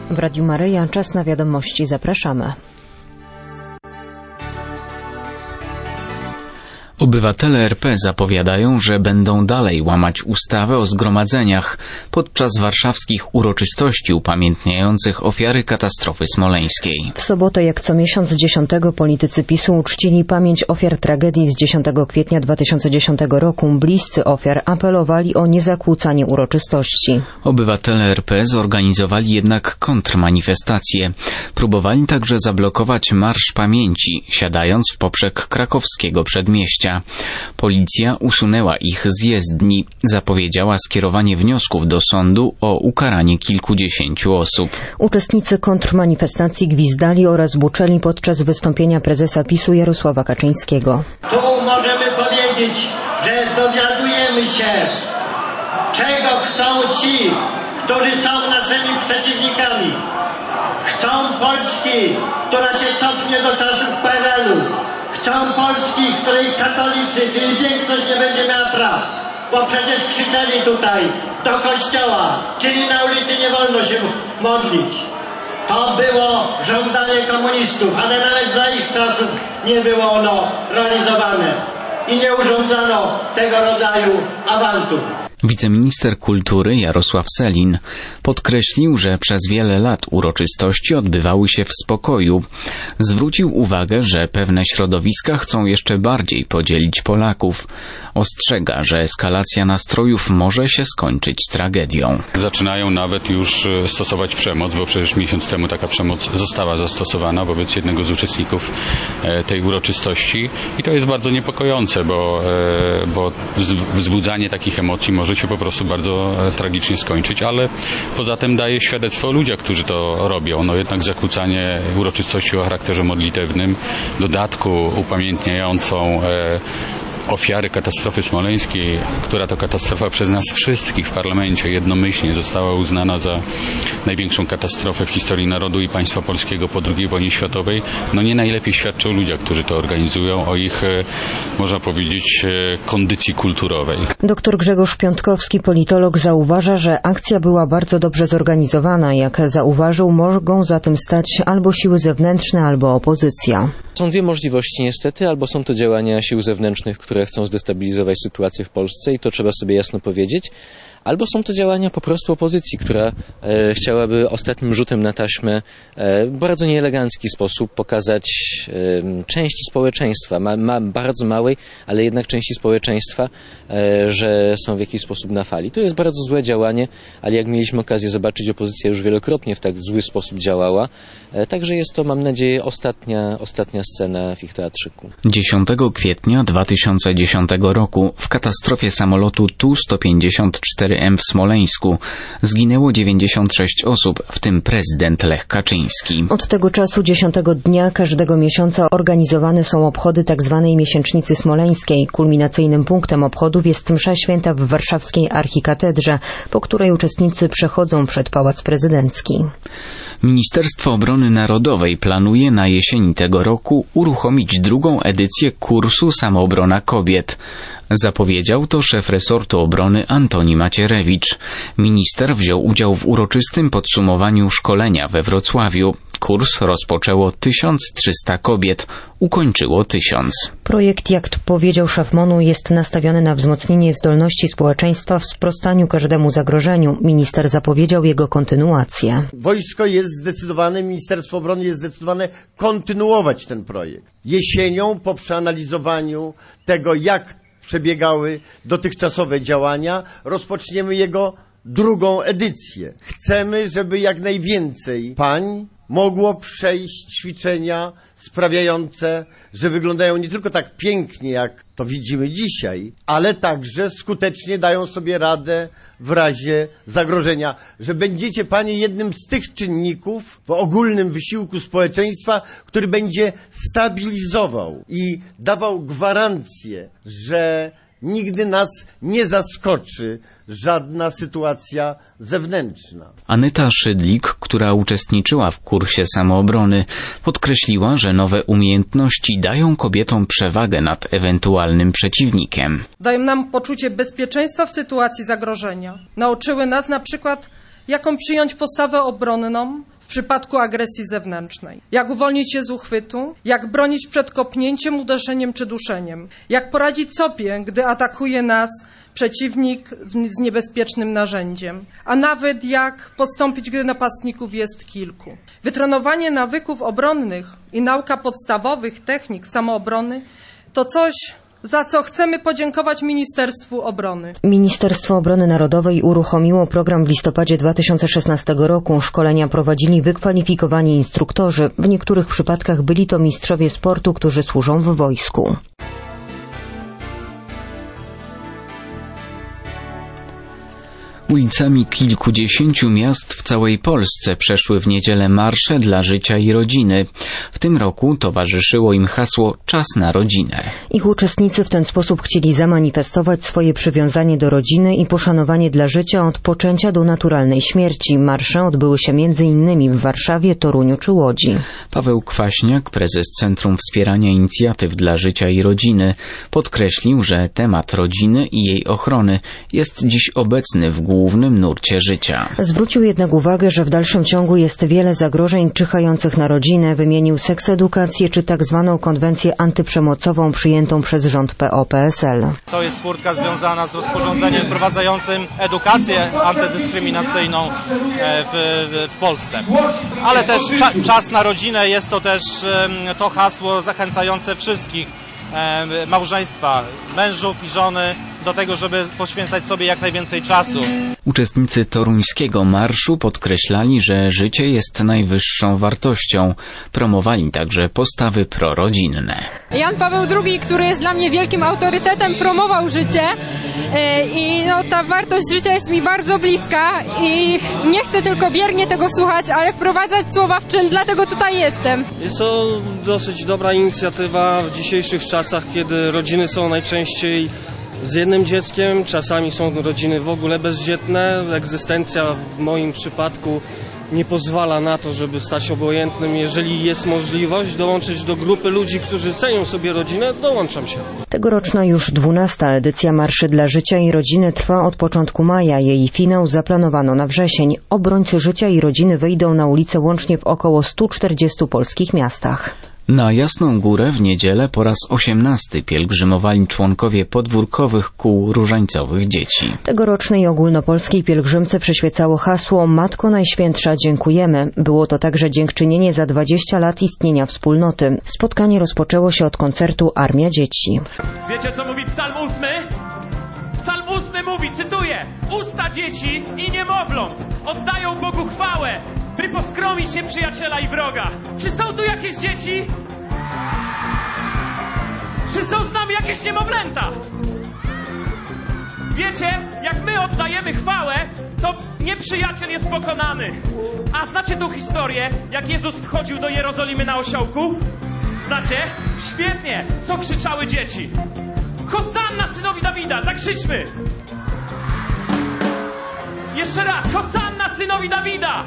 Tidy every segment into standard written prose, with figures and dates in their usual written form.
W Radiu Maryja czas na wiadomości. Zapraszamy. Obywatele RP zapowiadają, że będą dalej łamać ustawę o zgromadzeniach podczas warszawskich uroczystości upamiętniających ofiary katastrofy smoleńskiej. W sobotę, jak co miesiąc 10, politycy PiS-u uczcili pamięć ofiar tragedii z 10 kwietnia 2010 roku. Bliscy ofiar apelowali o niezakłócanie uroczystości. Obywatele RP zorganizowali jednak kontrmanifestację. Próbowali także zablokować Marsz Pamięci, siadając w poprzek krakowskiego przedmieścia. Policja usunęła ich z jezdni. Zapowiedziała skierowanie wniosków do sądu o ukaranie kilkudziesięciu osób. Uczestnicy kontrmanifestacji gwizdali oraz buczeli podczas wystąpienia prezesa PiS-u Jarosława Kaczyńskiego. Tu możemy powiedzieć, że dowiadujemy się, czego chcą ci, którzy są naszymi przeciwnikami. Chcą Polski, która się cofnie do czasów PRL-u. Chcą Polski, w której katolicy, czyli większość, nie będzie miała praw, bo przecież krzyczeli tutaj do kościoła, czyli na ulicy nie wolno się modlić. To było żądanie komunistów, ale nawet za ich czasów nie było ono realizowane i nie urządzano tego rodzaju awantur. Wiceminister kultury Jarosław Sellin podkreślił, że przez wiele lat uroczystości odbywały się w spokoju. Zwrócił uwagę, że pewne środowiska chcą jeszcze bardziej podzielić Polaków. Ostrzega, że eskalacja nastrojów może się skończyć tragedią. Zaczynają nawet już stosować przemoc, bo przecież miesiąc temu taka przemoc została zastosowana wobec jednego z uczestników tej uroczystości i to jest bardzo niepokojące, bo wzbudzanie takich emocji może się po prostu bardzo tragicznie skończyć, ale poza tym daje świadectwo o ludziach, którzy to robią. No jednak zakłócanie uroczystości o charakterze modlitewnym, w dodatku upamiętniającą ofiary katastrofy smoleńskiej, która to katastrofa przez nas wszystkich w parlamencie jednomyślnie została uznana za największą katastrofę w historii narodu i państwa polskiego po II wojnie światowej, no nie najlepiej świadczy o ludziach, którzy to organizują, o ich, można powiedzieć, kondycji kulturowej. Dr Grzegorz Piątkowski, politolog, zauważa, że akcja była bardzo dobrze zorganizowana. Jak zauważył, mogą za tym stać albo siły zewnętrzne, albo opozycja. Są dwie możliwości niestety, albo są to działania sił zewnętrznych, które chcą zdestabilizować sytuację w Polsce i to trzeba sobie jasno powiedzieć, albo są to działania po prostu opozycji, która chciałaby ostatnim rzutem na taśmę w bardzo nieelegancki sposób pokazać części społeczeństwa, bardzo małej, ale jednak części społeczeństwa, że są w jakiś sposób na fali. To jest bardzo złe działanie, ale jak mieliśmy okazję zobaczyć, opozycja już wielokrotnie w tak zły sposób działała. Także jest to, mam nadzieję, ostatnia scena w ich teatrzyku. 10 kwietnia 2010 roku w katastrofie samolotu Tu-154M w Smoleńsku zginęło 96 osób, w tym prezydent Lech Kaczyński. Od tego czasu 10 dnia każdego miesiąca organizowane są obchody tzw. miesięcznicy smoleńskiej. Kulminacyjnym punktem obchodów jest msza święta w warszawskiej archikatedrze, po której uczestnicy przechodzą przed Pałac Prezydencki. Ministerstwo Obrony Narodowej planuje na jesieni tego roku uruchomić drugą edycję kursu Samoobrona Kobiet. Zapowiedział to szef resortu obrony Antoni Macierewicz. Minister wziął udział w uroczystym podsumowaniu szkolenia we Wrocławiu. Kurs rozpoczęło 1300 kobiet, ukończyło 1000. Projekt, jak powiedział szef MON-u, jest nastawiony na wzmocnienie zdolności społeczeństwa w sprostaniu każdemu zagrożeniu. Minister zapowiedział jego kontynuację. Wojsko jest zdecydowane, Ministerstwo Obrony jest zdecydowane kontynuować ten projekt. Jesienią, po przeanalizowaniu tego, jak przebiegały dotychczasowe działania, rozpoczniemy jego drugą edycję. Chcemy, żeby jak najwięcej pań mogło przejść ćwiczenia sprawiające, że wyglądają nie tylko tak pięknie, jak to widzimy dzisiaj, ale także skutecznie dają sobie radę w razie zagrożenia, że będziecie panie jednym z tych czynników w ogólnym wysiłku społeczeństwa, który będzie stabilizował i dawał gwarancję, że nigdy nas nie zaskoczy żadna sytuacja zewnętrzna. Anyta Szydlik, która uczestniczyła w kursie samoobrony, podkreśliła, że nowe umiejętności dają kobietom przewagę nad ewentualnym przeciwnikiem. Dają nam poczucie bezpieczeństwa w sytuacji zagrożenia. Nauczyły nas na przykład, jaką przyjąć postawę obronną w przypadku agresji zewnętrznej. Jak uwolnić się z uchwytu, jak bronić przed kopnięciem, uderzeniem czy duszeniem. Jak poradzić sobie, gdy atakuje nas przeciwnik z niebezpiecznym narzędziem, a nawet jak postąpić, gdy napastników jest kilku. Wytrenowanie nawyków obronnych i nauka podstawowych technik samoobrony to coś, za co chcemy podziękować Ministerstwu Obrony. Ministerstwo Obrony Narodowej uruchomiło program w listopadzie 2016 roku. Szkolenia prowadzili wykwalifikowani instruktorzy. W niektórych przypadkach byli to mistrzowie sportu, którzy służą w wojsku. Ulicami kilkudziesięciu miast w całej Polsce przeszły w niedzielę marsze dla życia i rodziny. W tym roku towarzyszyło im hasło Czas na rodzinę. Ich uczestnicy w ten sposób chcieli zamanifestować swoje przywiązanie do rodziny i poszanowanie dla życia od poczęcia do naturalnej śmierci. Marsze odbyły się m.in. w Warszawie, Toruniu czy Łodzi. Paweł Kwaśniak, prezes Centrum Wspierania Inicjatyw dla Życia i Rodziny, podkreślił, że temat rodziny i jej ochrony jest dziś obecny w głównym nurcie życia. Zwrócił jednak uwagę, że w dalszym ciągu jest wiele zagrożeń czyhających na rodzinę. Wymienił seksedukację czy tak zwaną konwencję antyprzemocową przyjętą przez rząd PO-PSL. To jest furtka związana z rozporządzeniem wprowadzającym edukację antydyskryminacyjną w Polsce. Ale też czas na rodzinę jest to też to hasło zachęcające wszystkich małżeństwa, mężów i żony do tego, żeby poświęcać sobie jak najwięcej czasu. Uczestnicy toruńskiego marszu podkreślali, że życie jest najwyższą wartością. Promowali także postawy prorodzinne. Jan Paweł II, który jest dla mnie wielkim autorytetem, promował życie i ta wartość życia jest mi bardzo bliska i nie chcę tylko biernie tego słuchać, ale wprowadzać słowa w czyn, dlatego tutaj jestem. Jest to dosyć dobra inicjatywa w dzisiejszych czasach, kiedy rodziny są najczęściej z jednym dzieckiem, czasami są rodziny w ogóle bezdzietne. Egzystencja w moim przypadku nie pozwala na to, żeby stać obojętnym. Jeżeli jest możliwość dołączyć do grupy ludzi, którzy cenią sobie rodzinę, dołączam się. Tegoroczna już 12. edycja Marszy dla Życia i Rodziny trwa od początku maja. Jej finał zaplanowano na wrzesień. Obrońcy życia i rodziny wyjdą na ulicę łącznie w około 140 polskich miastach. Na Jasną Górę w niedzielę po raz 18 pielgrzymowali członkowie podwórkowych kół różańcowych dzieci. Tegorocznej ogólnopolskiej pielgrzymce przyświecało hasło Matko Najświętsza, dziękujemy. Było to także dziękczynienie za 20 lat istnienia wspólnoty. Spotkanie rozpoczęło się od koncertu Armia Dzieci. Wiecie, co mówi Psalm 8? Psalm 8 mówi, cytuję: usta dzieci i niemowląt oddają Bogu chwałę, by poskromić się przyjaciela i wroga. Czy są tu jakieś dzieci? Czy są z nami jakieś niemowlęta? Wiecie, jak my oddajemy chwałę, to nieprzyjaciel jest pokonany. A znacie tą historię, jak Jezus wchodził do Jerozolimy na osiołku? Znacie? Świetnie! Co krzyczały dzieci? Hosanna synowi Dawida! Zakrzyczmy! Jeszcze raz! Hosanna synowi Dawida!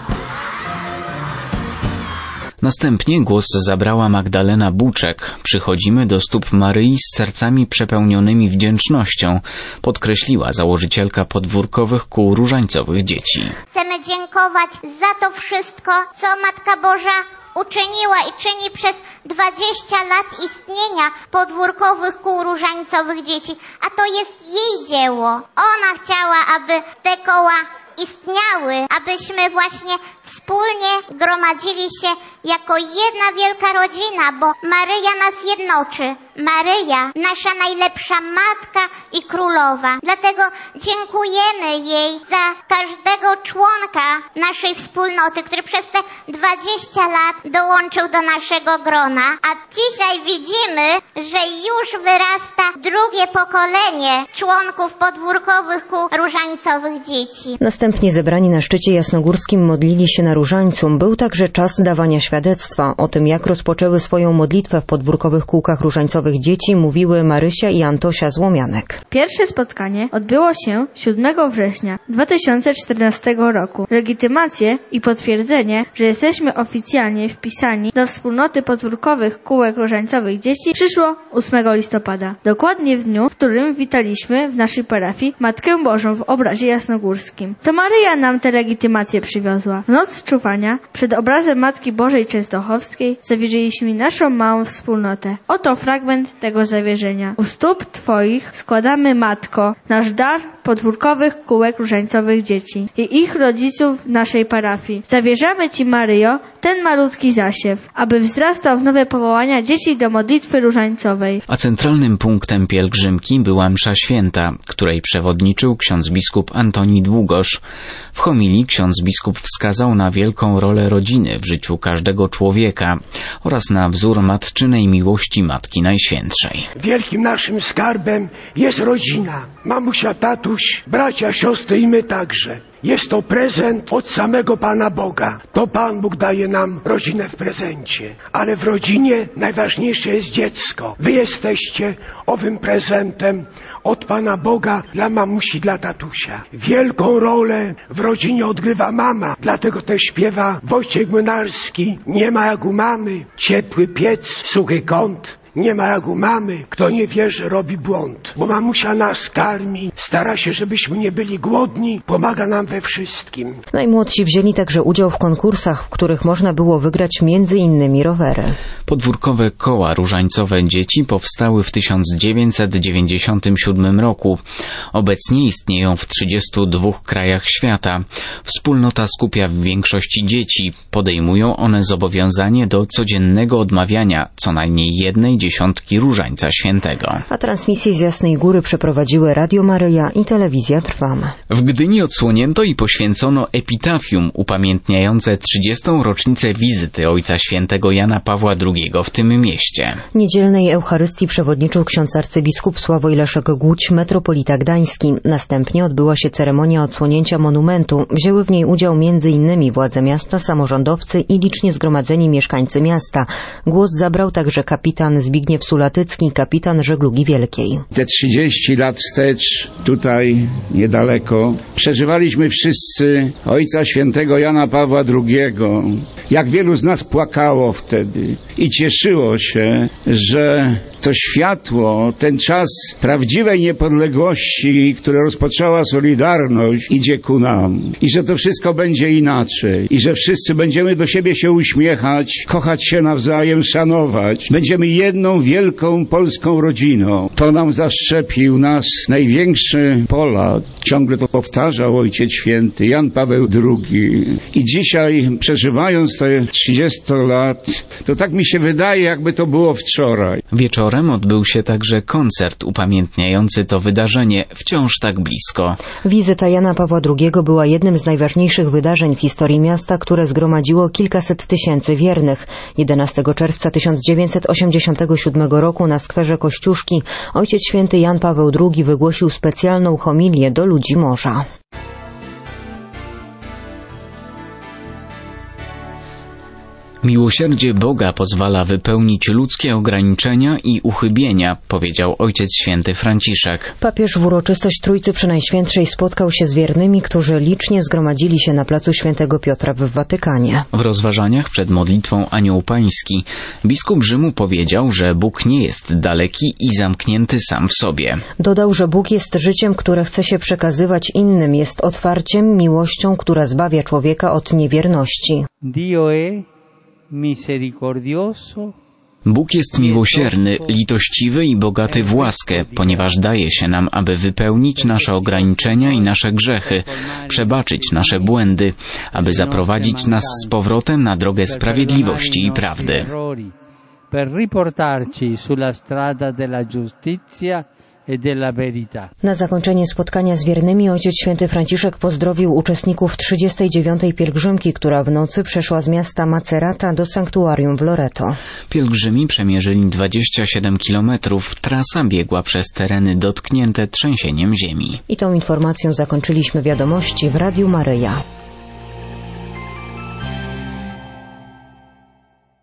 Następnie głos zabrała Magdalena Buczek. Przychodzimy do stóp Maryi z sercami przepełnionymi wdzięcznością, podkreśliła założycielka podwórkowych kół różańcowych dzieci. Chcemy dziękować za to wszystko, co Matka Boża uczyniła i czyni przez 20 lat istnienia podwórkowych kół różańcowych dzieci. A to jest jej dzieło. Ona chciała, aby te koła istniały, abyśmy właśnie wspólnie gromadzili się jako jedna wielka rodzina, bo Maryja nas jednoczy. Maryja, nasza najlepsza matka i królowa. Dlatego dziękujemy jej za każdego członka naszej wspólnoty, który przez te 20 lat dołączył do naszego grona. A dzisiaj widzimy, że już wyrasta drugie pokolenie członków podwórkowych kół różańcowych dzieci. Następnie zebrani na szczycie jasnogórskim modlili się na różańcu. Był także czas dawania świadectwa o tym, jak rozpoczęły swoją modlitwę w podwórkowych kółkach różańcowych różańcowych dzieci mówiły Marysia i Antosia Złomianek. Pierwsze spotkanie odbyło się 7 września 2014 roku. Legitymację i potwierdzenie, że jesteśmy oficjalnie wpisani do wspólnoty podwórkowych kółek różańcowych dzieci, przyszło 8 listopada. Dokładnie w dniu, w którym witaliśmy w naszej parafii Matkę Bożą w obrazie jasnogórskim. To Maryja nam tę legitymację przywiozła. W noc czuwania przed obrazem Matki Bożej Częstochowskiej zawierzyliśmy naszą małą wspólnotę. Oto fragment tego zawierzenia. U stóp Twoich składamy, Matko, nasz dar podwórkowych kółek różańcowych dzieci i ich rodziców w naszej parafii. Zawierzamy Ci, Maryjo, ten malutki zasiew, aby wzrastał w nowe powołania dzieci do modlitwy różańcowej. A centralnym punktem pielgrzymki była msza święta, której przewodniczył ksiądz biskup Antoni Długosz. W homilii ksiądz biskup wskazał na wielką rolę rodziny w życiu każdego człowieka oraz na wzór matczynej miłości Matki Najświętszej. Wielkim naszym skarbem jest rodzina. Mamusia, tatuś, bracia, siostry i my także. Jest to prezent od samego Pana Boga. To Pan Bóg daje nam rodzinę w prezencie. Ale w rodzinie najważniejsze jest dziecko. Wy jesteście owym prezentem od Pana Boga dla mamusi, dla tatusia. Wielką rolę w rodzinie odgrywa mama. Dlatego też śpiewa Wojciech Młynarski. Nie ma jak u mamy, ciepły piec, suchy kąt. Nie ma jak u mamy, kto nie wierzy, robi błąd. Bo mamusia nas karmi, stara się, żebyśmy nie byli głodni, pomaga nam we wszystkim. Najmłodsi wzięli także udział w konkursach, w których można było wygrać m.in. rowery. Podwórkowe koła różańcowe dzieci powstały w 1997 roku. Obecnie istnieją w 32 krajach świata. Wspólnota skupia w większości dzieci. Podejmują one zobowiązanie do codziennego odmawiania co najmniej 1/10 Różańca Świętego. A transmisję z Jasnej Góry przeprowadziły Radio Maryja i Telewizja Trwam. W Gdyni odsłonięto i poświęcono epitafium upamiętniające 30. rocznicę wizyty Ojca Świętego Jana Pawła II w tym mieście. Niedzielnej Eucharystii przewodniczył ksiądz arcybiskup Sławoj Leszek Głódź, metropolita gdański. Następnie odbyła się ceremonia odsłonięcia monumentu. Wzięły w niej udział m.in. władze miasta, samorządowcy i licznie zgromadzeni mieszkańcy miasta. Głos zabrał także kapitan Zbigniew Sulatycki, kapitan żeglugi wielkiej. Te 30 lat wstecz, tutaj niedaleko, przeżywaliśmy wszyscy Ojca Świętego Jana Pawła II. Jak wielu z nas płakało wtedy i cieszyło się, że to światło, ten czas prawdziwej niepodległości, które rozpoczęła Solidarność, idzie ku nam. I że to wszystko będzie inaczej. I że wszyscy będziemy do siebie się uśmiechać, kochać się nawzajem, szanować. Będziemy jedną wielką polską rodziną. To nam zaszczepił nasz największy Polak. Ciągle to powtarzał Ojciec Święty Jan Paweł II. I dzisiaj, przeżywając te 30 lat, to tak mi się wydaje, jakby to było wczoraj. Wieczorem odbył się także koncert upamiętniający to wydarzenie wciąż tak blisko. Wizyta Jana Pawła II była jednym z najważniejszych wydarzeń w historii miasta, które zgromadziło kilkaset tysięcy wiernych. 11 czerwca 1987 roku na skwerze Kościuszki Ojciec Święty Jan Paweł II wygłosił specjalną homilię do ludzi morza. Miłosierdzie Boga pozwala wypełnić ludzkie ograniczenia i uchybienia, powiedział Ojciec Święty Franciszek. Papież w uroczystość Trójcy Przenajświętszej spotkał się z wiernymi, którzy licznie zgromadzili się na placu Świętego Piotra w Watykanie. W rozważaniach przed modlitwą Anioł Pański biskup Rzymu powiedział, że Bóg nie jest daleki i zamknięty sam w sobie. Dodał, że Bóg jest życiem, które chce się przekazywać innym, jest otwarciem, miłością, która zbawia człowieka od niewierności. Bóg jest miłosierny, litościwy i bogaty w łaskę, ponieważ daje się nam, aby wypełnić nasze ograniczenia i nasze grzechy, przebaczyć nasze błędy, aby zaprowadzić nas z powrotem na drogę sprawiedliwości i prawdy. Na zakończenie spotkania z wiernymi Ojciec Święty Franciszek pozdrowił uczestników 39. pielgrzymki, która w nocy przeszła z miasta Macerata do sanktuarium w Loreto. Pielgrzymi przemierzyli 27 kilometrów. Trasa biegła przez tereny dotknięte trzęsieniem ziemi. I tą informacją zakończyliśmy wiadomości w Radiu Maryja.